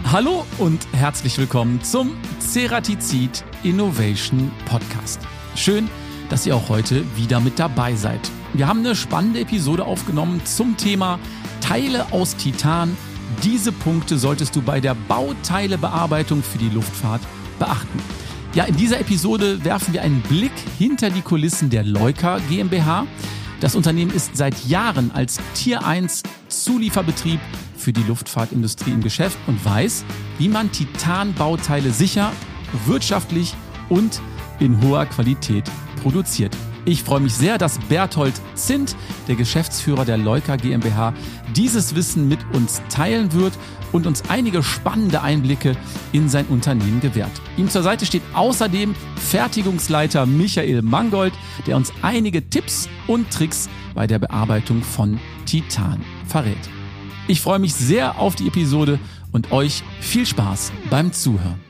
Hallo und herzlich willkommen zum Ceratizid Innovation Podcast. Schön, dass ihr auch heute wieder mit dabei seid. Wir haben eine spannende Episode aufgenommen zum Thema Teile aus Titan. Diese Punkte solltest du bei der Bauteilebearbeitung für die Luftfahrt beachten. Ja, in dieser Episode werfen wir einen Blick hinter die Kulissen der Leuka GmbH. Das Unternehmen ist seit Jahren als Tier 1 Zulieferbetrieb für die Luftfahrtindustrie im Geschäft und weiß, wie man Titanbauteile sicher, wirtschaftlich und in hoher Qualität produziert. Ich freue mich sehr, dass Berthold Zint, der Geschäftsführer der Leuka GmbH, dieses Wissen mit uns teilen wird und uns einige spannende Einblicke in sein Unternehmen gewährt. Ihm zur Seite steht außerdem Fertigungsleiter Michael Mangold, der uns einige Tipps und Tricks bei der Bearbeitung von Titan verrät. Ich freue mich sehr auf die Episode und euch viel Spaß beim Zuhören.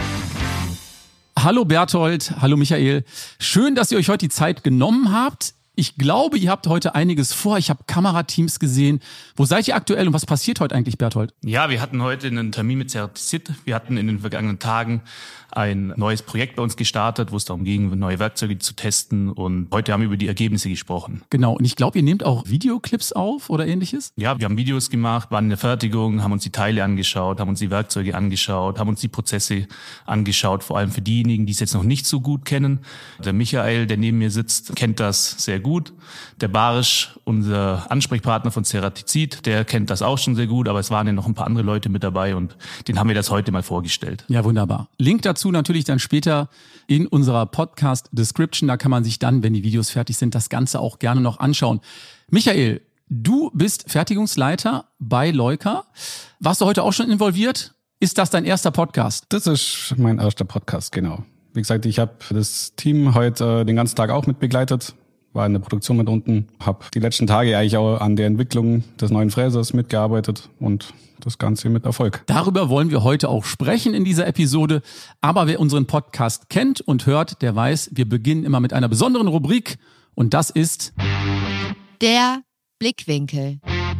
Hallo Berthold, hallo Michael. Schön, dass ihr euch heute die Zeit genommen habt. Ich glaube, ihr habt heute einiges vor. Ich habe Kamerateams gesehen. Wo seid ihr aktuell und was passiert heute eigentlich, Berthold? Ja, wir hatten heute einen Termin mit Ceratizid. Wir hatten in den vergangenen Tagen ein neues Projekt bei uns gestartet, wo es darum ging, neue Werkzeuge zu testen. Und heute haben wir über die Ergebnisse gesprochen. Genau. Und ich glaube, ihr nehmt auch Videoclips auf oder ähnliches? Ja, wir haben Videos gemacht, waren in der Fertigung, haben uns die Teile angeschaut, haben uns die Werkzeuge angeschaut, haben uns die Prozesse angeschaut. Vor allem für diejenigen, die es jetzt noch nicht so gut kennen. Der Michael, der neben mir sitzt, kennt das sehr gut. Der Barisch, unser Ansprechpartner von Ceratizid, der kennt das auch schon sehr gut. Aber es waren ja noch ein paar andere Leute mit dabei und den haben wir das heute mal vorgestellt. Ja, wunderbar. Link dazu natürlich dann später in unserer Podcast-Description. Da kann man sich dann, wenn die Videos fertig sind, das Ganze auch gerne noch anschauen. Michael, du bist Fertigungsleiter bei Leuka. Warst du heute auch schon involviert? Ist das dein erster Podcast? Das ist mein erster Podcast, genau. Wie gesagt, ich habe das Team heute den ganzen Tag auch mit begleitet. War in der Produktion mit unten, habe die letzten Tage eigentlich auch an der Entwicklung des neuen Fräsers mitgearbeitet und das Ganze mit Erfolg. Darüber wollen wir heute auch sprechen in dieser Episode. Aber wer unseren Podcast kennt und hört, der weiß, wir beginnen immer mit einer besonderen Rubrik und das ist der Blickwinkel.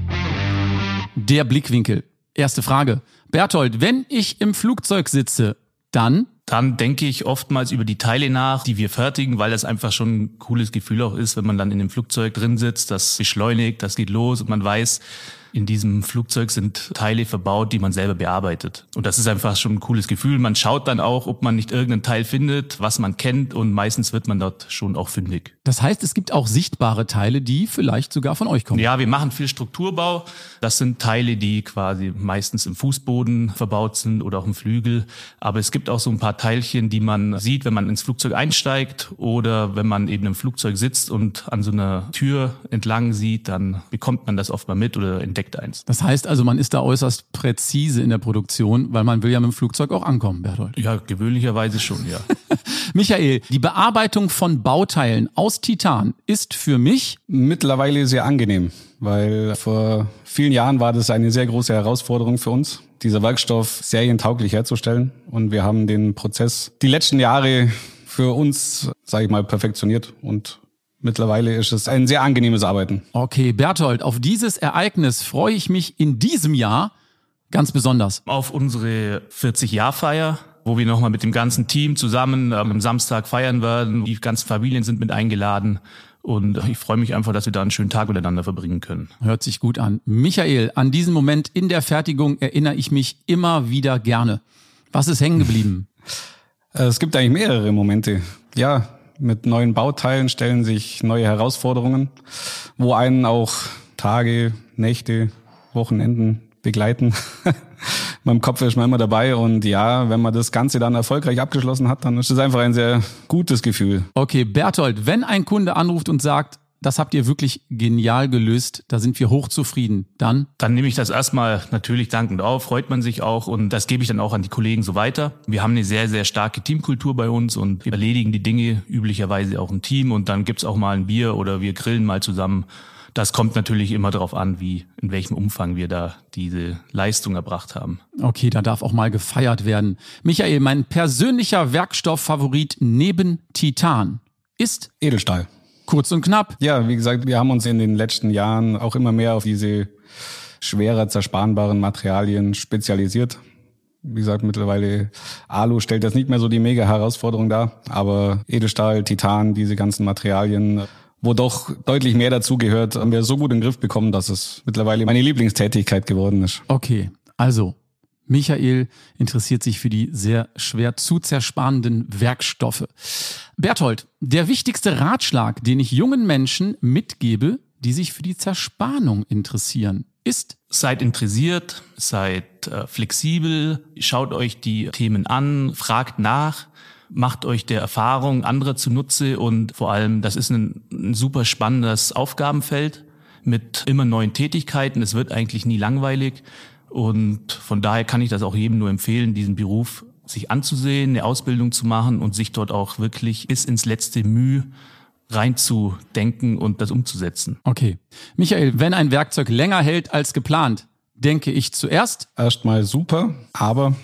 Der Blickwinkel. Erste Frage. Berthold, wenn ich im Flugzeug sitze, dann denke ich oftmals über die Teile nach, die wir fertigen, weil das einfach schon ein cooles Gefühl auch ist, wenn man dann in dem Flugzeug drin sitzt, das beschleunigt, das geht los und man weiß, in diesem Flugzeug sind Teile verbaut, die man selber bearbeitet. Und das ist einfach schon ein cooles Gefühl. Man schaut dann auch, ob man nicht irgendein Teil findet, was man kennt und meistens wird man dort schon auch fündig. Das heißt, es gibt auch sichtbare Teile, die vielleicht sogar von euch kommen. Ja, wir machen viel Strukturbau. Das sind Teile, die quasi meistens im Fußboden verbaut sind oder auch im Flügel. Aber es gibt auch so ein paar Teilchen, die man sieht, wenn man ins Flugzeug einsteigt oder wenn man eben im Flugzeug sitzt und an so einer Tür entlang sieht, dann bekommt man das oft mal mit oder entdeckt eins. Das heißt also, man ist da äußerst präzise in der Produktion, weil man will ja mit dem Flugzeug auch ankommen, Berthold. Ja, gewöhnlicherweise schon, ja. Michael, die Bearbeitung von Bauteilen aus Titan ist für mich mittlerweile sehr angenehm, weil vor vielen Jahren war das eine sehr große Herausforderung für uns, dieser Werkstoff serientauglich herzustellen. Und wir haben den Prozess die letzten Jahre für uns, sage ich mal, perfektioniert und mittlerweile ist es ein sehr angenehmes Arbeiten. Okay, Berthold, auf dieses Ereignis freue ich mich in diesem Jahr ganz besonders. Auf unsere 40-Jahr-Feier, wo wir nochmal mit dem ganzen Team zusammen am Samstag feiern werden. Die ganzen Familien sind mit eingeladen. Und ich freue mich einfach, dass wir da einen schönen Tag miteinander verbringen können. Hört sich gut an. Michael, an diesen Moment in der Fertigung erinnere ich mich immer wieder gerne. Was ist hängen geblieben? Es gibt eigentlich mehrere Momente. Ja, mit neuen Bauteilen stellen sich neue Herausforderungen, wo einen auch Tage, Nächte, Wochenenden begleiten. Meinem Kopf ist man immer dabei und ja, wenn man das Ganze dann erfolgreich abgeschlossen hat, dann ist es einfach ein sehr gutes Gefühl. Okay, Berthold, wenn ein Kunde anruft und sagt, das habt ihr wirklich genial gelöst, da sind wir hochzufrieden, dann nehme ich das erstmal natürlich dankend auf, freut man sich auch und das gebe ich dann auch an die Kollegen so weiter. Wir haben eine sehr, sehr starke Teamkultur bei uns und wir erledigen die Dinge üblicherweise auch im Team und dann gibt's auch mal ein Bier oder wir grillen mal zusammen. Das kommt natürlich immer darauf an, in welchem Umfang wir da diese Leistung erbracht haben. Okay, da darf auch mal gefeiert werden. Michael, mein persönlicher Werkstofffavorit neben Titan ist Edelstahl. Kurz und knapp. Ja, wie gesagt, wir haben uns in den letzten Jahren auch immer mehr auf diese schwerer zersparenbaren Materialien spezialisiert. Wie gesagt, mittlerweile Alu stellt jetzt nicht mehr so die mega Herausforderung dar, aber Edelstahl, Titan, diese ganzen Materialien, wo doch deutlich mehr dazugehört, haben wir so gut in den Griff bekommen, dass es mittlerweile meine Lieblingstätigkeit geworden ist. Okay, also Michael interessiert sich für die sehr schwer zu zersparenden Werkstoffe. Berthold, der wichtigste Ratschlag, den ich jungen Menschen mitgebe, die sich für die Zerspanung interessieren, ist: Seid interessiert, seid flexibel, schaut euch die Themen an, fragt nach, macht euch der Erfahrung anderer zunutze und vor allem, das ist ein super spannendes Aufgabenfeld mit immer neuen Tätigkeiten. Es wird eigentlich nie langweilig und von daher kann ich das auch jedem nur empfehlen, diesen Beruf sich anzusehen, eine Ausbildung zu machen und sich dort auch wirklich bis ins letzte Mühe reinzudenken und das umzusetzen. Okay. Michael, wenn ein Werkzeug länger hält als geplant, denke ich zuerst: Erstmal super, aber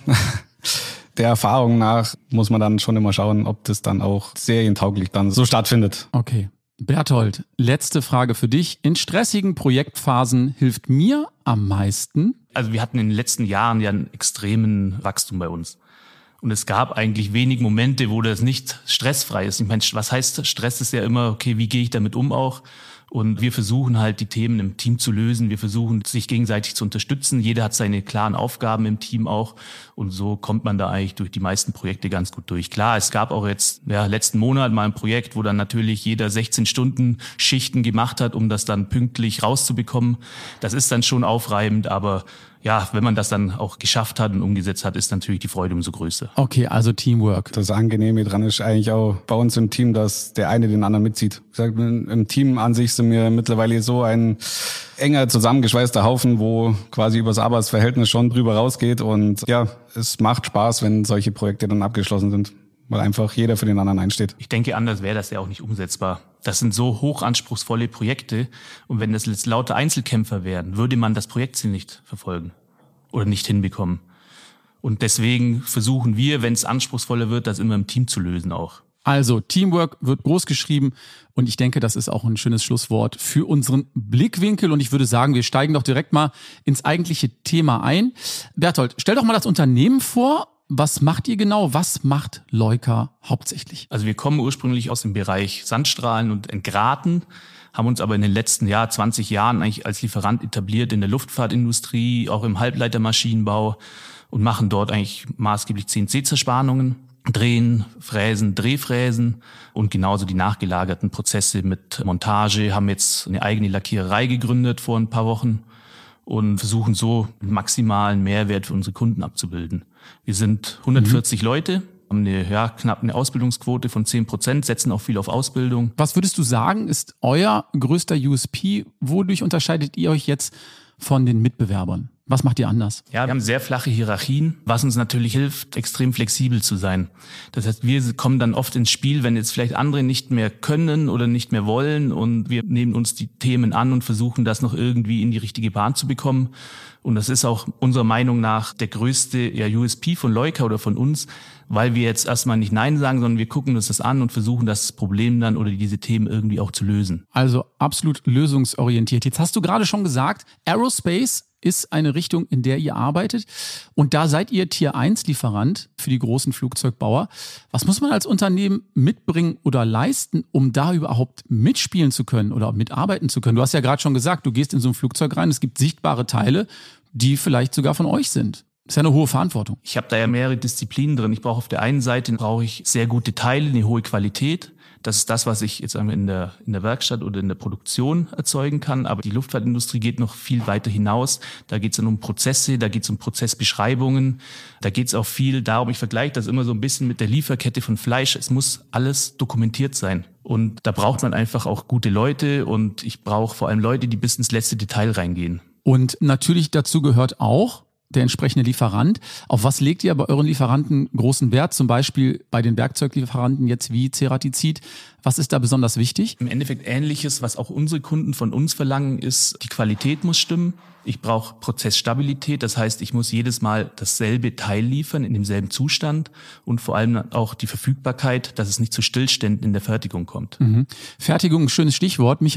der Erfahrung nach muss man dann schon immer schauen, ob das dann auch serientauglich dann so stattfindet. Okay. Berthold, letzte Frage für dich. In stressigen Projektphasen hilft mir am meisten? Also wir hatten in den letzten Jahren ja einen extremen Wachstum bei uns. Und es gab eigentlich wenig Momente, wo das nicht stressfrei ist. Ich meine, was heißt Stress? Ist ja immer, okay, wie gehe ich damit um auch? Und wir versuchen halt, die Themen im Team zu lösen. Wir versuchen, sich gegenseitig zu unterstützen. Jeder hat seine klaren Aufgaben im Team auch. Und so kommt man da eigentlich durch die meisten Projekte ganz gut durch. Klar, es gab auch jetzt, letzten Monat mal ein Projekt, wo dann natürlich jeder 16 Stunden Schichten gemacht hat, um das dann pünktlich rauszubekommen. Das ist dann schon aufreibend, aber ja, wenn man das dann auch geschafft hat und umgesetzt hat, ist natürlich die Freude umso größer. Okay, also Teamwork. Das Angenehme dran ist eigentlich auch bei uns im Team, dass der eine den anderen mitzieht. Ich sag, im Team an sich sind wir mittlerweile so ein enger zusammengeschweißter Haufen, wo quasi über das Arbeitsverhältnis schon drüber rausgeht. Und ja, es macht Spaß, wenn solche Projekte dann abgeschlossen sind, weil einfach jeder für den anderen einsteht. Ich denke, anders wäre das ja auch nicht umsetzbar. Das sind so hochanspruchsvolle Projekte. Und wenn das jetzt lauter Einzelkämpfer wären, würde man das Projektziel nicht verfolgen oder nicht hinbekommen. Und deswegen versuchen wir, wenn es anspruchsvoller wird, das immer im Team zu lösen auch. Also Teamwork wird groß geschrieben und ich denke, das ist auch ein schönes Schlusswort für unseren Blickwinkel. Und ich würde sagen, wir steigen doch direkt mal ins eigentliche Thema ein. Berthold, stell doch mal das Unternehmen vor. Was macht ihr genau? Was macht Leuka hauptsächlich? Also wir kommen ursprünglich aus dem Bereich Sandstrahlen und Entgraten, haben uns aber in den letzten 20 Jahren eigentlich als Lieferant etabliert in der Luftfahrtindustrie, auch im Halbleitermaschinenbau und machen dort eigentlich maßgeblich CNC-Zerspannungen, Drehen, Fräsen, Drehfräsen und genauso die nachgelagerten Prozesse mit Montage, haben jetzt eine eigene Lackiererei gegründet vor ein paar Wochen und versuchen so einen maximalen Mehrwert für unsere Kunden abzubilden. Wir sind 140 Leute, haben knapp eine Ausbildungsquote von 10%, setzen auch viel auf Ausbildung. Was würdest du sagen, ist euer größter USP? Wodurch unterscheidet ihr euch jetzt von den Mitbewerbern? Was macht ihr anders? Ja, wir haben sehr flache Hierarchien, was uns natürlich hilft, extrem flexibel zu sein. Das heißt, wir kommen dann oft ins Spiel, wenn jetzt vielleicht andere nicht mehr können oder nicht mehr wollen und wir nehmen uns die Themen an und versuchen, das noch irgendwie in die richtige Bahn zu bekommen. Und das ist auch unserer Meinung nach der größte USP von Leuka oder von uns, weil wir jetzt erstmal nicht Nein sagen, sondern wir gucken uns das an und versuchen, das Problem dann oder diese Themen irgendwie auch zu lösen. Also absolut lösungsorientiert. Jetzt hast du gerade schon gesagt, Aerospace ist eine Richtung, in der ihr arbeitet. Und da seid ihr Tier 1 Lieferant für die großen Flugzeugbauer. Was muss man als Unternehmen mitbringen oder leisten, um da überhaupt mitspielen zu können oder mitarbeiten zu können? Du hast ja gerade schon gesagt, du gehst in so ein Flugzeug rein, es gibt sichtbare Teile, die vielleicht sogar von euch sind. Das ist ja eine hohe Verantwortung. Ich habe da ja mehrere Disziplinen drin. Ich brauche auf der einen Seite sehr gute Teile, eine hohe Qualität. Das ist das, was ich jetzt in der Werkstatt oder in der Produktion erzeugen kann. Aber die Luftfahrtindustrie geht noch viel weiter hinaus. Da geht es dann um Prozesse, da geht es um Prozessbeschreibungen. Da geht es auch viel darum, ich vergleiche das immer so ein bisschen mit der Lieferkette von Fleisch. Es muss alles dokumentiert sein. Und da braucht man einfach auch gute Leute. Und ich brauche vor allem Leute, die bis ins letzte Detail reingehen. Und natürlich dazu gehört auch der entsprechende Lieferant. Auf was legt ihr bei euren Lieferanten großen Wert? Zum Beispiel bei den Werkzeuglieferanten jetzt wie Ceratizid. Was ist da besonders wichtig? Im Endeffekt Ähnliches, was auch unsere Kunden von uns verlangen, ist, die Qualität muss stimmen. Ich brauche Prozessstabilität, das heißt, ich muss jedes Mal dasselbe Teil liefern in demselben Zustand und vor allem auch die Verfügbarkeit, dass es nicht zu Stillständen in der Fertigung kommt. Fertigung, ein schönes Stichwort. Michael,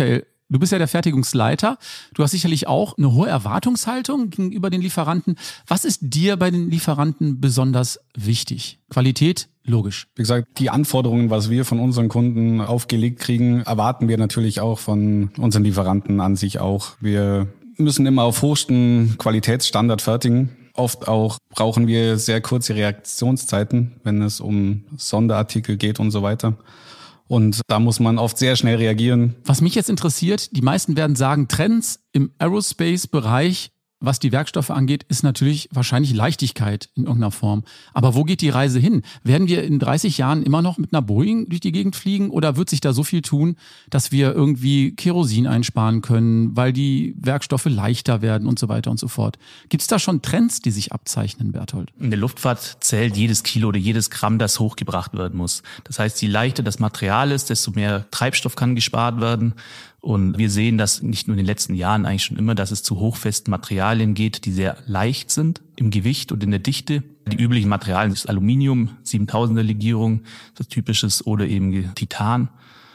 du bist ja der Fertigungsleiter. Du hast sicherlich auch eine hohe Erwartungshaltung gegenüber den Lieferanten. Was ist dir bei den Lieferanten besonders wichtig? Qualität, logisch. Wie gesagt, die Anforderungen, was wir von unseren Kunden aufgelegt kriegen, erwarten wir natürlich auch von unseren Lieferanten an sich auch. Wir müssen immer auf hochstem Qualitätsstandard fertigen. Oft auch brauchen wir sehr kurze Reaktionszeiten, wenn es um Sonderartikel geht und so weiter. Und da muss man oft sehr schnell reagieren. Was mich jetzt interessiert, die meisten werden sagen, Trends im Aerospace-Bereich, was die Werkstoffe angeht, ist natürlich wahrscheinlich Leichtigkeit in irgendeiner Form. Aber wo geht die Reise hin? Werden wir in 30 Jahren immer noch mit einer Boeing durch die Gegend fliegen oder wird sich da so viel tun, dass wir irgendwie Kerosin einsparen können, weil die Werkstoffe leichter werden und so weiter und so fort? Gibt es da schon Trends, die sich abzeichnen, Berthold? In der Luftfahrt zählt jedes Kilo oder jedes Gramm, das hochgebracht werden muss. Das heißt, je leichter das Material ist, desto mehr Treibstoff kann gespart werden. Und wir sehen das nicht nur in den letzten Jahren eigentlich schon immer, dass es zu hochfesten Materialien geht, die sehr leicht sind im Gewicht und in der Dichte. Die üblichen Materialien sind Aluminium, 7000er Legierung, das typisches, oder eben Titan.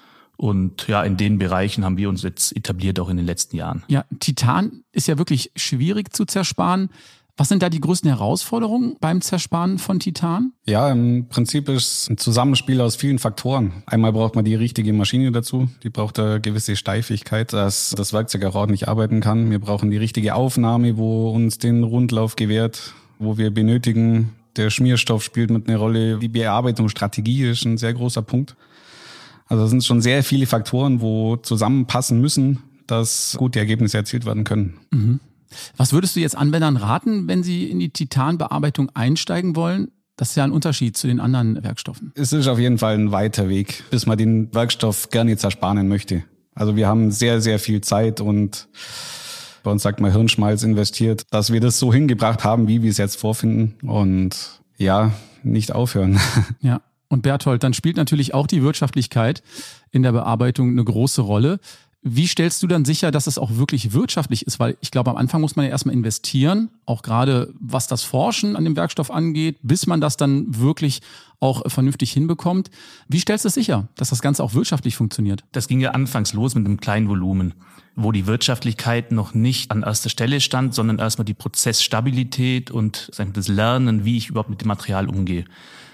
Und ja, in den Bereichen haben wir uns jetzt etabliert, auch in den letzten Jahren. Ja, Titan ist ja wirklich schwierig zu zersparen. Was sind da die größten Herausforderungen beim Zersparen von Titan? Ja, im Prinzip ist es ein Zusammenspiel aus vielen Faktoren. Einmal braucht man die richtige Maschine dazu. Die braucht eine gewisse Steifigkeit, dass das Werkzeug auch ordentlich arbeiten kann. Wir brauchen die richtige Aufnahme, wo uns den Rundlauf gewährt, wo wir benötigen. Der Schmierstoff spielt mit einer Rolle. Die Bearbeitungsstrategie ist ein sehr großer Punkt. Also es sind schon sehr viele Faktoren, wo zusammenpassen müssen, dass gute Ergebnisse erzielt werden können. Mhm. Was würdest du jetzt Anwendern raten, wenn sie in die Titanbearbeitung einsteigen wollen? Das ist ja ein Unterschied zu den anderen Werkstoffen. Es ist auf jeden Fall ein weiter Weg, bis man den Werkstoff gerne zersparen möchte. Also wir haben sehr, sehr viel Zeit und bei uns sagt man Hirnschmalz investiert, dass wir das so hingebracht haben, wie wir es jetzt vorfinden und ja, nicht aufhören. Ja, und Berthold, dann spielt natürlich auch die Wirtschaftlichkeit in der Bearbeitung eine große Rolle. Wie stellst du dann sicher, dass es auch wirklich wirtschaftlich ist? Weil ich glaube, am Anfang muss man ja erstmal investieren, auch gerade was das Forschen an dem Werkstoff angeht, bis man das dann wirklich auch vernünftig hinbekommt. Wie stellst du es sicher, dass das Ganze auch wirtschaftlich funktioniert? Das ging ja anfangs los mit einem kleinen Volumen, wo die Wirtschaftlichkeit noch nicht an erster Stelle stand, sondern erstmal die Prozessstabilität und das Lernen, wie ich überhaupt mit dem Material umgehe.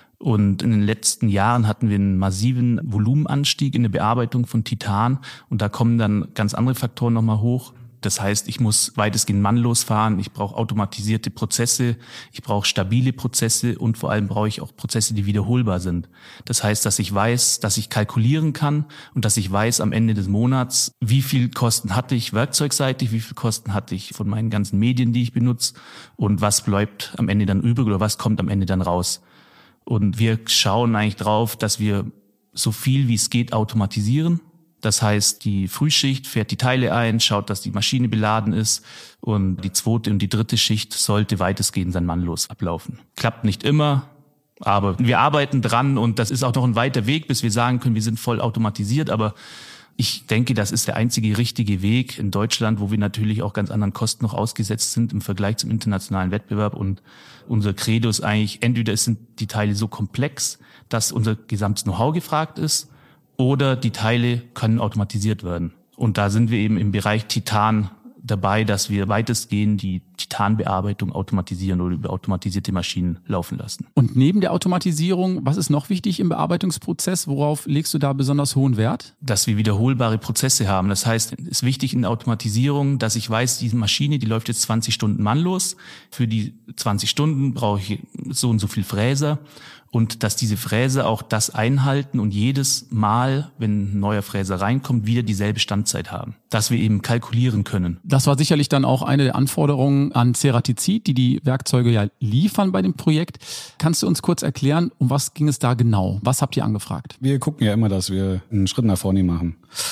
Und in den letzten Jahren hatten wir einen massiven Volumenanstieg in der Bearbeitung von Titan. Und da kommen dann ganz andere Faktoren nochmal hoch. Das heißt, ich muss weitestgehend mannlos fahren. Ich brauche automatisierte Prozesse. Ich brauche stabile Prozesse. Und vor allem brauche ich auch Prozesse, die wiederholbar sind. Das heißt, dass ich weiß, dass ich kalkulieren kann und dass ich weiß am Ende des Monats, wie viel Kosten hatte ich werkzeugseitig, wie viel Kosten hatte ich von meinen ganzen Medien, die ich benutze und was bleibt am Ende dann übrig oder was kommt am Ende dann raus. Und wir schauen eigentlich drauf, dass wir so viel wie es geht automatisieren. Das heißt, die Frühschicht fährt die Teile ein, schaut, dass die Maschine beladen ist und die zweite und die dritte Schicht sollte weitestgehend dann mannlos ablaufen. Klappt nicht immer, aber wir arbeiten dran und das ist auch noch ein weiter Weg, bis wir sagen können, wir sind voll automatisiert, aber ich denke, das ist der einzige richtige Weg in Deutschland, wo wir natürlich auch ganz anderen Kosten noch ausgesetzt sind im Vergleich zum internationalen Wettbewerb. Und unser Credo ist eigentlich, entweder sind die Teile so komplex, dass unser gesamtes Know-how gefragt ist, oder die Teile können automatisiert werden. Und da sind wir eben im Bereich Titan dabei, dass wir weitestgehend die Titanbearbeitung automatisieren oder über automatisierte Maschinen laufen lassen. Und neben der Automatisierung, was ist noch wichtig im Bearbeitungsprozess? Worauf legst du da besonders hohen Wert? Dass wir wiederholbare Prozesse haben. Das heißt, es ist wichtig in der Automatisierung, dass ich weiß, diese Maschine, die läuft jetzt 20 Stunden mannlos. Für die 20 Stunden brauche ich so und so viel Fräser. Und dass diese Fräser auch das einhalten und jedes Mal, wenn ein neuer Fräser reinkommt, wieder dieselbe Standzeit haben. Dass wir eben kalkulieren können. Das war sicherlich dann auch eine der Anforderungen an Ceratizid, die Werkzeuge ja liefern bei dem Projekt. Kannst du uns kurz erklären, um was ging es da genau? Was habt ihr angefragt? Wir gucken ja immer, dass wir einen Schritt nach vorne machen.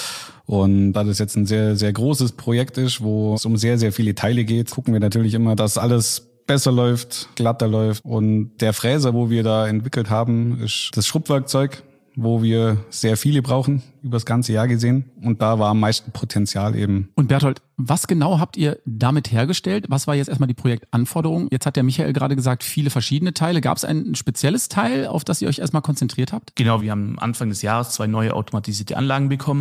Und da das jetzt ein sehr, sehr großes Projekt ist, wo es um sehr, sehr viele Teile geht, gucken wir natürlich immer, dass alles besser läuft, glatter läuft. Und der Fräser, wo wir da entwickelt haben, ist das Schrubbwerkzeug, wo wir sehr viele brauchen, über das ganze Jahr gesehen. Und da war am meisten Potenzial eben. Und Berthold, was genau habt ihr damit hergestellt? Was war jetzt erstmal die Projektanforderung? Jetzt hat der Michael gerade gesagt, viele verschiedene Teile. Gab es ein spezielles Teil, auf das ihr euch erstmal konzentriert habt? Genau, wir haben Anfang des Jahres 2 neue automatisierte Anlagen bekommen.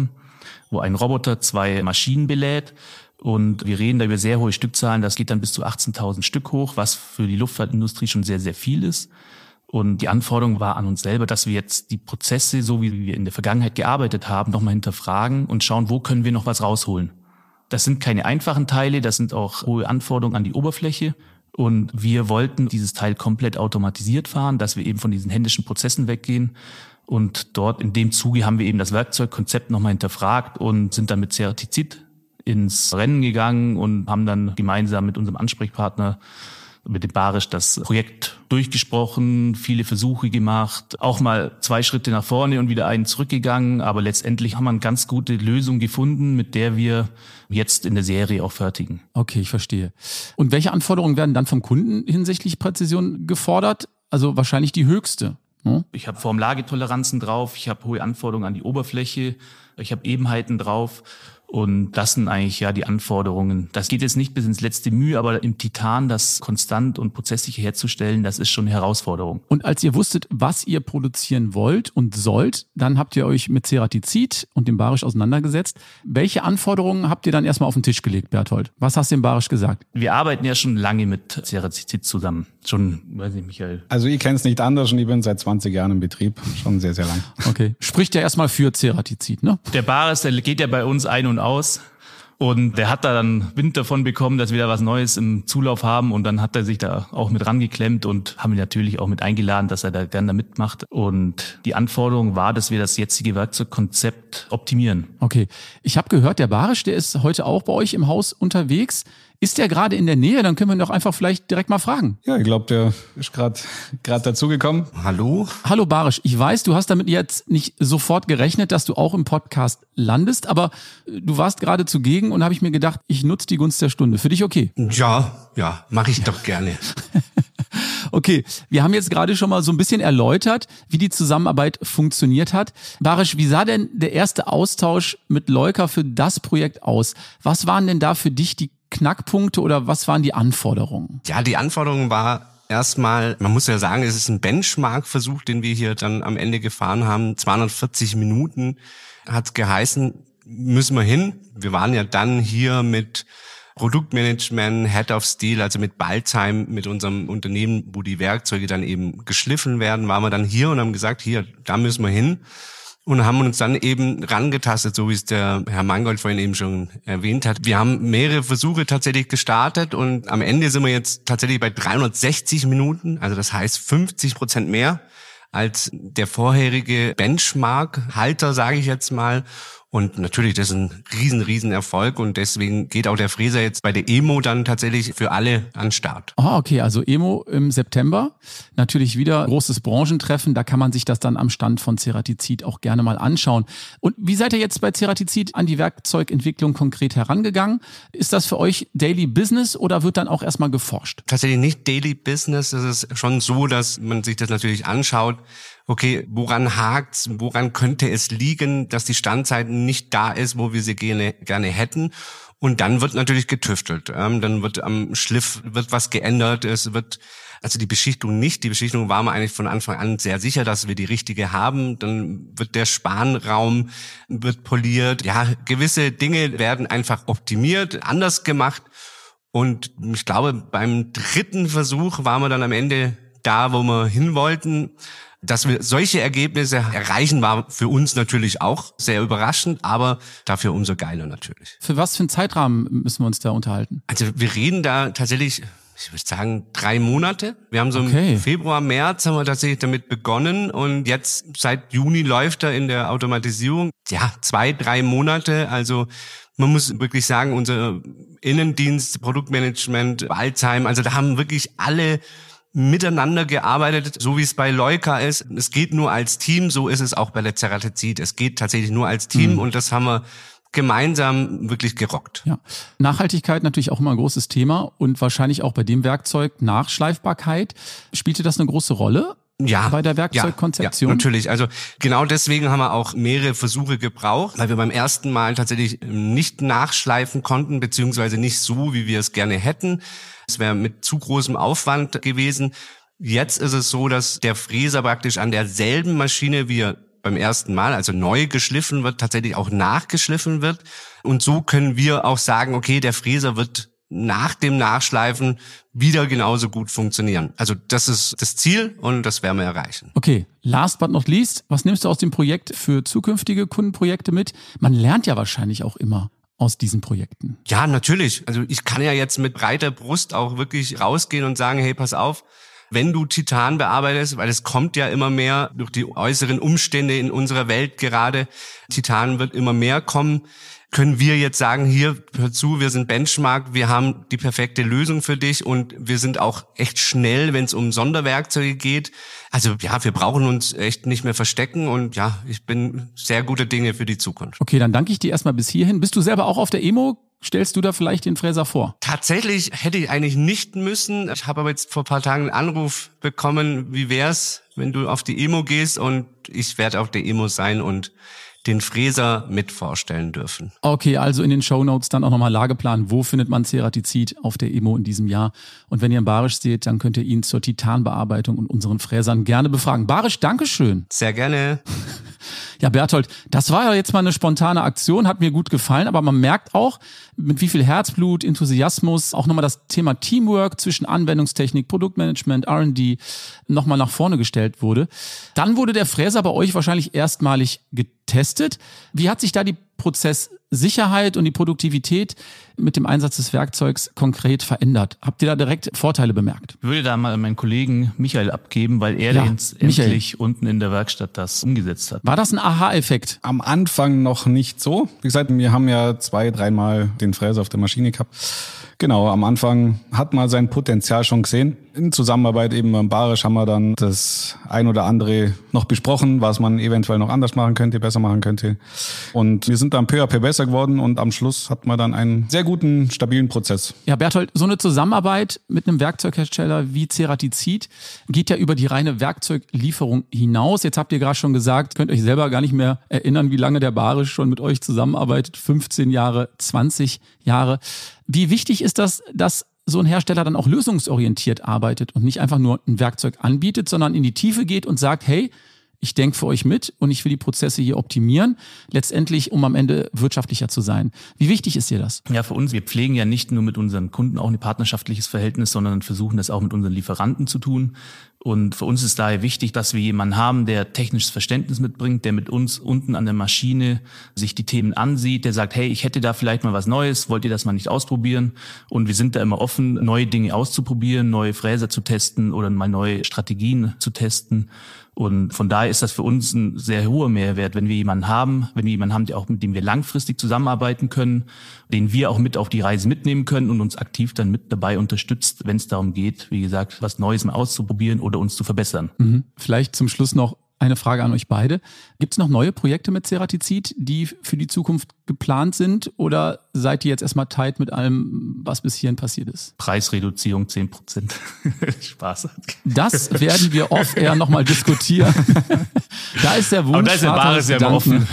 wo ein Roboter 2 Maschinen belädt. Und wir reden da über sehr hohe Stückzahlen. Das geht dann bis zu 18.000 Stück hoch, was für die Luftfahrtindustrie schon sehr, sehr viel ist. Und die Anforderung war an uns selber, dass wir jetzt die Prozesse, so wie wir in der Vergangenheit gearbeitet haben, nochmal hinterfragen und schauen, wo können wir noch was rausholen. Das sind keine einfachen Teile, das sind auch hohe Anforderungen an die Oberfläche. Und wir wollten dieses Teil komplett automatisiert fahren, dass wir eben von diesen händischen Prozessen weggehen. Und dort in dem Zuge haben wir eben das Werkzeugkonzept nochmal hinterfragt und sind dann mit Ceratizid ins Rennen gegangen und haben dann gemeinsam mit unserem Ansprechpartner, mit dem Barisch, das Projekt durchgesprochen, viele Versuche gemacht, auch mal 2 Schritte nach vorne und wieder einen zurückgegangen. Aber letztendlich haben wir eine ganz gute Lösung gefunden, mit der wir jetzt in der Serie auch fertigen. Okay, ich verstehe. Und welche Anforderungen werden dann vom Kunden hinsichtlich Präzision gefordert? Also wahrscheinlich die höchste. Ne? Ich habe Formlagetoleranzen drauf, ich habe hohe Anforderungen an die Oberfläche, ich habe Ebenheiten drauf. Und das sind eigentlich ja die Anforderungen. Das geht jetzt nicht bis ins letzte Mühe, aber im Titan das konstant und prozesssicher herzustellen, das ist schon eine Herausforderung. Und als ihr wusstet, was ihr produzieren wollt und sollt, dann habt ihr euch mit Ceratizid und dem Barisch auseinandergesetzt. Welche Anforderungen habt ihr dann erstmal auf den Tisch gelegt, Berthold? Was hast du dem Barisch gesagt? Wir arbeiten ja schon lange mit Ceratizid zusammen. Schon, weiß ich, Michael. Also ich kenne es nicht anders und ich bin seit 20 Jahren im Betrieb. Schon sehr, sehr lang. Okay. Spricht ja erstmal für Ceratizid, ne? Der Barisch, der geht ja bei uns ein und aus. Und der hat da dann Wind davon bekommen, dass wir da was Neues im Zulauf haben. Und dann hat er sich da auch mit rangeklemmt und haben ihn natürlich auch mit eingeladen, dass er da gerne mitmacht. Und die Anforderung war, dass wir das jetzige Werkzeugkonzept optimieren. Okay. Ich habe gehört, der Barisch, der ist heute auch bei euch im Haus unterwegs. Ist der gerade in der Nähe? Dann können wir ihn doch einfach vielleicht direkt mal fragen. Ja, ich glaube, der ist gerade dazugekommen. Hallo? Hallo Barisch, ich weiß, du hast damit jetzt nicht sofort gerechnet, dass du auch im Podcast landest, aber du warst gerade zugegen und habe ich mir gedacht, ich nutze die Gunst der Stunde. Für dich okay? Ja, mache ich doch gerne. Okay, wir haben jetzt gerade schon mal so ein bisschen erläutert, wie die Zusammenarbeit funktioniert hat. Barisch, wie sah denn der erste Austausch mit Leuka für das Projekt aus? Was waren denn da für dich die Knackpunkte oder was waren die Anforderungen? Ja, die Anforderung war erstmal, man muss ja sagen, es ist ein Benchmark-Versuch, den wir hier dann am Ende gefahren haben. 240 Minuten hat's geheißen, müssen wir hin. Wir waren ja dann hier mit Produktmanagement, Head of Steel, also mit Balzheim, mit unserem Unternehmen, wo die Werkzeuge dann eben geschliffen werden, waren wir dann hier und haben gesagt, hier, da müssen wir hin. Und haben uns dann eben rangetastet, so wie es der Herr Mangold vorhin eben schon erwähnt hat. Wir haben mehrere Versuche tatsächlich gestartet und am Ende sind wir jetzt tatsächlich bei 360 Minuten, also das heißt 50% mehr als der vorherige Benchmark-Halter, sage ich jetzt mal. Und natürlich, das ist ein riesen Erfolg und deswegen geht auch der Fräser jetzt bei der EMO dann tatsächlich für alle an den Start. Ah, okay, also EMO im September. Natürlich wieder großes Branchentreffen, da kann man sich das dann am Stand von Ceratizid auch gerne mal anschauen. Und wie seid ihr jetzt bei Ceratizid an die Werkzeugentwicklung konkret herangegangen? Ist das für euch Daily Business oder wird dann auch erstmal geforscht? Tatsächlich nicht Daily Business, es ist schon so, dass man sich das natürlich anschaut. Okay, woran hakt's? Woran könnte es liegen, dass die Standzeit nicht da ist, wo wir sie gerne hätten? Und dann wird natürlich getüftelt. Dann wird am Schliff was geändert. Es wird also die Beschichtung nicht. Die Beschichtung war man eigentlich von Anfang an sehr sicher, dass wir die richtige haben. Dann wird der Spanraum wird poliert. Ja, gewisse Dinge werden einfach optimiert, anders gemacht. Und ich glaube, beim 3. Versuch waren wir dann am Ende da, wo wir hin wollten. Dass wir solche Ergebnisse erreichen, war für uns natürlich auch sehr überraschend, aber dafür umso geiler natürlich. Für was für einen Zeitrahmen müssen wir uns da unterhalten? Also wir reden da tatsächlich, ich würde sagen, 3 Monate. Wir haben so im Februar, März haben wir tatsächlich damit begonnen und jetzt seit Juni läuft er in der Automatisierung. Ja, 2-3 Monate, also man muss wirklich sagen, unser Innendienst, Produktmanagement, Balzheim, also da haben wirklich alle miteinander gearbeitet, so wie es bei Leuka ist. Es geht nur als Team, so ist es auch bei der Ceratizid. Es geht tatsächlich nur als Team und das haben wir gemeinsam wirklich gerockt. Ja. Nachhaltigkeit natürlich auch immer ein großes Thema und wahrscheinlich auch bei dem Werkzeug Nachschleifbarkeit. Spielte das eine große Rolle? Ja, bei der Werkzeugkonzeption? Ja, natürlich. Also genau deswegen haben wir auch mehrere Versuche gebraucht, weil wir beim ersten Mal tatsächlich nicht nachschleifen konnten, beziehungsweise nicht so, wie wir es gerne hätten. Es wäre mit zu großem Aufwand gewesen. Jetzt ist es so, dass der Fräser praktisch an derselben Maschine, wie er beim ersten Mal, also neu geschliffen wird, tatsächlich auch nachgeschliffen wird. Und so können wir auch sagen, okay, der Fräser wird nach dem Nachschleifen wieder genauso gut funktionieren. Also das ist das Ziel und das werden wir erreichen. Okay, last but not least, was nimmst du aus dem Projekt für zukünftige Kundenprojekte mit? Man lernt ja wahrscheinlich auch immer aus diesen Projekten. Ja, natürlich. Also ich kann ja jetzt mit breiter Brust auch wirklich rausgehen und sagen, hey, pass auf, wenn du Titan bearbeitest, weil es kommt ja immer mehr durch die äußeren Umstände in unserer Welt gerade, Titan wird immer mehr kommen, können wir jetzt sagen, hier, hör zu, wir sind Benchmark, wir haben die perfekte Lösung für dich und wir sind auch echt schnell, wenn es um Sonderwerkzeuge geht. Also ja, wir brauchen uns echt nicht mehr verstecken und ja, ich bin sehr guter Dinge für die Zukunft. Okay, dann danke ich dir erstmal bis hierhin. Bist du selber auch auf der EMO? Stellst du da vielleicht den Fräser vor? Tatsächlich hätte ich eigentlich nicht müssen. Ich habe aber jetzt vor ein paar Tagen einen Anruf bekommen, wie wär's, wenn du auf die EMO gehst, und ich werde auf der EMO sein und den Fräser mit vorstellen dürfen. Okay, also in den Shownotes dann auch nochmal Lageplan. Wo findet man Ceratizid auf der EMO in diesem Jahr? Und wenn ihr in Barisch seht, dann könnt ihr ihn zur Titanbearbeitung und unseren Fräsern gerne befragen. Barisch, Dankeschön. Sehr gerne. Ja, Berthold, das war ja jetzt mal eine spontane Aktion, hat mir gut gefallen, aber man merkt auch, mit wie viel Herzblut, Enthusiasmus, auch nochmal das Thema Teamwork zwischen Anwendungstechnik, Produktmanagement, R&D nochmal nach vorne gestellt wurde. Dann wurde der Fräser bei euch wahrscheinlich erstmalig getestet. Wie hat sich da die Prozesssicherheit und die Produktivität mit dem Einsatz des Werkzeugs konkret verändert? Habt ihr da direkt Vorteile bemerkt? Ich würde da mal meinen Kollegen Michael abgeben, weil er jetzt endlich unten in der Werkstatt das umgesetzt hat. War das ein Aha-Effekt? Am Anfang noch nicht so. Wie gesagt, wir haben ja 2-3 Mal den Fräser auf der Maschine gehabt. Genau, am Anfang hat man sein Potenzial schon gesehen. In Zusammenarbeit eben beim Barisch haben wir dann das ein oder andere noch besprochen, was man eventuell noch anders machen könnte, besser machen könnte. Und wir sind dann peu à peu besser geworden und am Schluss hat man dann einen sehr guten, stabilen Prozess. Ja, Berthold, so eine Zusammenarbeit mit einem Werkzeughersteller wie Ceratizid geht ja über die reine Werkzeuglieferung hinaus. Jetzt habt ihr gerade schon gesagt, könnt euch selber gar nicht mehr erinnern, wie lange der Barisch schon mit euch zusammenarbeitet. 15 Jahre, 20 Jahre. Wie wichtig ist das, dass so ein Hersteller dann auch lösungsorientiert arbeitet und nicht einfach nur ein Werkzeug anbietet, sondern in die Tiefe geht und sagt, hey, ich denke für euch mit und ich will die Prozesse hier optimieren, letztendlich, um am Ende wirtschaftlicher zu sein. Wie wichtig ist dir das? Ja, für uns, wir pflegen ja nicht nur mit unseren Kunden auch ein partnerschaftliches Verhältnis, sondern versuchen das auch mit unseren Lieferanten zu tun. Und für uns ist daher wichtig, dass wir jemanden haben, der technisches Verständnis mitbringt, der mit uns unten an der Maschine sich die Themen ansieht, der sagt, hey, ich hätte da vielleicht mal was Neues, wollt ihr das mal nicht ausprobieren? Und wir sind da immer offen, neue Dinge auszuprobieren, neue Fräser zu testen oder mal neue Strategien zu testen. Und von daher ist das für uns ein sehr hoher Mehrwert, wenn wir jemanden haben, der auch mit dem wir langfristig zusammenarbeiten können, den wir auch mit auf die Reise mitnehmen können und uns aktiv dann mit dabei unterstützt, wenn es darum geht, wie gesagt, was Neues mal auszuprobieren oder uns zu verbessern. Vielleicht zum Schluss noch eine Frage an euch beide. Gibt es noch neue Projekte mit Ceratizid, die für die Zukunft geplant sind, oder seid ihr jetzt erstmal tight mit allem, was bis hierhin passiert ist? Preisreduzierung 10%. Spaß. Das werden wir off-air nochmal diskutieren. Da ist der Wunsch. Aber da ist der Baris ja immer offen.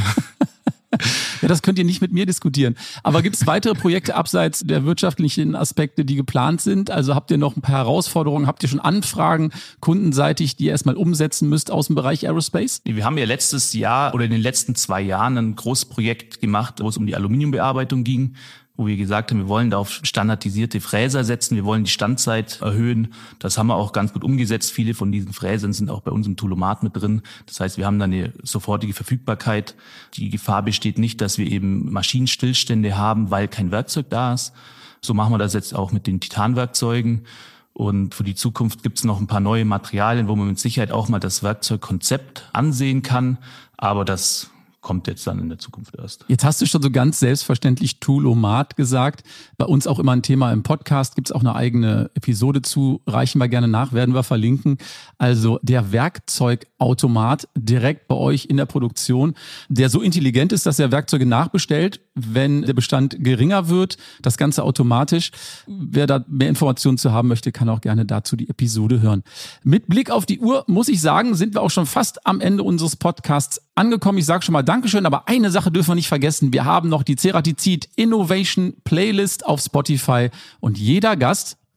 Ja, das könnt ihr nicht mit mir diskutieren. Aber gibt es weitere Projekte abseits der wirtschaftlichen Aspekte, die geplant sind? Also habt ihr noch ein paar Herausforderungen? Habt ihr schon Anfragen kundenseitig, die ihr erstmal umsetzen müsst aus dem Bereich Aerospace? Wir haben ja letztes Jahr oder in den letzten 2 Jahren ein großes Projekt gemacht, wo es um die Aluminiumbearbeitung ging, wo wir gesagt haben, wir wollen da auf standardisierte Fräser setzen, wir wollen die Standzeit erhöhen. Das haben wir auch ganz gut umgesetzt. Viele von diesen Fräsern sind auch bei uns im Toolomat mit drin. Das heißt, wir haben da eine sofortige Verfügbarkeit. Die Gefahr besteht nicht, dass wir eben Maschinenstillstände haben, weil kein Werkzeug da ist. So machen wir das jetzt auch mit den Titanwerkzeugen. Und für die Zukunft gibt es noch ein paar neue Materialien, wo man mit Sicherheit auch mal das Werkzeugkonzept ansehen kann. Aber das kommt jetzt dann in der Zukunft erst. Jetzt hast du schon so ganz selbstverständlich Toolomat gesagt. Bei uns auch immer ein Thema im Podcast. Gibt es auch eine eigene Episode zu. Reichen wir gerne nach, werden wir verlinken. Also der Werkzeugautomat direkt bei euch in der Produktion, der so intelligent ist, dass er Werkzeuge nachbestellt, wenn der Bestand geringer wird. Das Ganze automatisch. Wer da mehr Informationen zu haben möchte, kann auch gerne dazu die Episode hören. Mit Blick auf die Uhr, muss ich sagen, sind wir auch schon fast am Ende unseres Podcasts angekommen. Ich sage schon mal Dankeschön, aber eine Sache dürfen wir nicht vergessen. Wir haben noch die Ceratizid Innovation Playlist auf Spotify und jeder Gast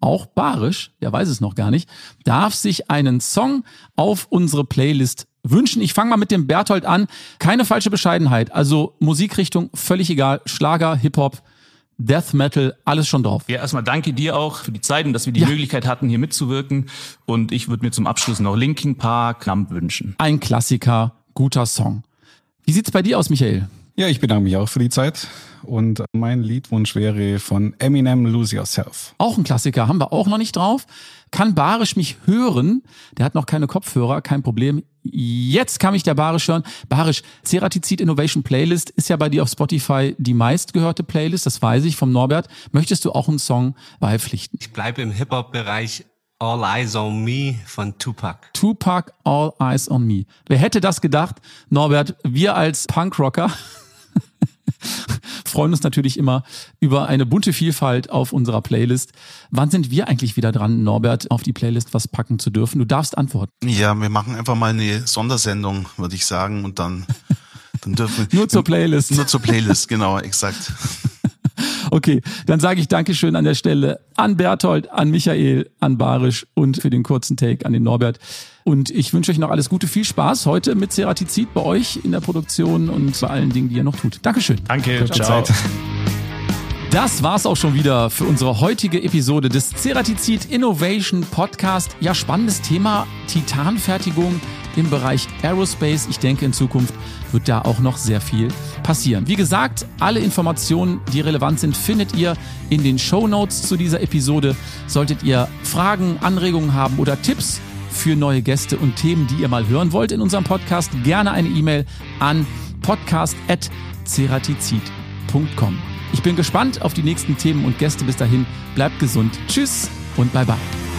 auch Barisch, der weiß es noch gar nicht, darf sich einen Song auf unsere Playlist wünschen. Ich fange mal mit dem Berthold an. Keine falsche Bescheidenheit. Also Musikrichtung völlig egal. Schlager, Hip-Hop, Death Metal, alles schon drauf. Ja, erstmal danke dir auch für die Zeit und dass wir die Möglichkeit hatten, hier mitzuwirken. Und ich würde mir zum Abschluss noch Linkin Park Numb wünschen. Ein Klassiker, guter Song. Wie sieht's bei dir aus, Michael? Ja, ich bedanke mich auch für die Zeit. Und mein Liedwunsch wäre von Eminem, Lose Yourself. Auch ein Klassiker, haben wir auch noch nicht drauf. Kann Barisch mich hören? Der hat noch keine Kopfhörer, kein Problem. Jetzt kann mich der Barisch hören. Barisch, Ceratizid Innovation Playlist ist ja bei dir auf Spotify die meistgehörte Playlist, das weiß ich vom Norbert. Möchtest du auch einen Song beipflichten? Ich bleibe im Hip-Hop-Bereich. All Eyes on Me von Tupac. Tupac, All Eyes on Me. Wer hätte das gedacht? Norbert, wir als Punkrocker freuen uns natürlich immer über eine bunte Vielfalt auf unserer Playlist. Wann sind wir eigentlich wieder dran, Norbert, auf die Playlist was packen zu dürfen? Du darfst antworten. Ja, wir machen einfach mal eine Sondersendung, würde ich sagen, und dann dürfen wir... Nur zur Playlist. Nur zur Playlist, genau, exakt. Okay, dann sage ich Dankeschön an der Stelle an Berthold, an Michael, an Barisch und für den kurzen Take an den Norbert. Und ich wünsche euch noch alles Gute, viel Spaß heute mit Ceratizid bei euch in der Produktion und bei allen Dingen, die ihr noch tut. Dankeschön. Danke, ciao. Das war's auch schon wieder für unsere heutige Episode des Ceratizid Innovation Podcast. Ja, spannendes Thema, Titanfertigung im Bereich Aerospace. Ich denke, in Zukunft wird da auch noch sehr viel passieren. Wie gesagt, alle Informationen, die relevant sind, findet ihr in den Shownotes zu dieser Episode. Solltet ihr Fragen, Anregungen haben oder Tipps für neue Gäste und Themen, die ihr mal hören wollt in unserem Podcast, gerne eine E-Mail an podcast@ceratizid.com. Ich bin gespannt auf die nächsten Themen und Gäste. Bis dahin, bleibt gesund. Tschüss und bye bye.